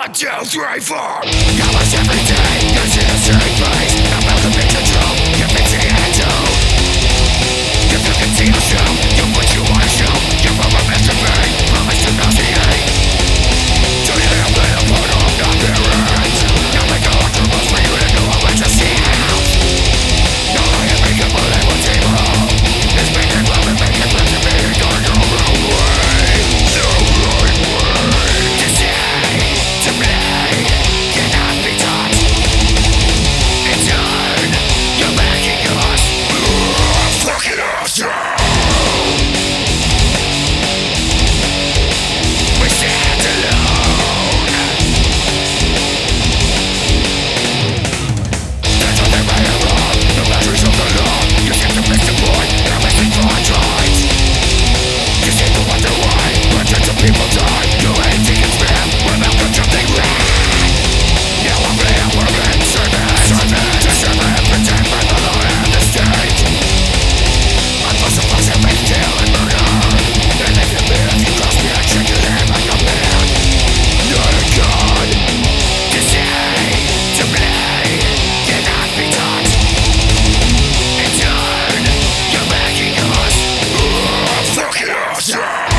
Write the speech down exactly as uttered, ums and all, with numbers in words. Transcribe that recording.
One, two, three, four. Almost every day, you see the same face. About to be control, you can see it too. If you can see yourself, you what you wanna show. You promise to be, promise to nauseate. Do you have been a part of not parents? Now make a lot of us for you to know what you see out. Now I am making believe what's evil. It's making love and making love to me in your own way. The right way. To say, to play, cannot be taught. In turn, you're making us fucking awesome. We stand alone. That's what they made it wrong. The batteries of the law. You seem to miss the point. They're missing for tries. You seem to wonder why hundreds of people die. You ain't taking spam. We're about to something wrong. Now I'm there, we're in service. Service to serve and protect by the law and the state. I'm not supposed to make deal and murder. And if you live, you cross me, I check your hand like a man. Not a god. To say, to play, cannot be taught. In turn, you're making us fucking awesome.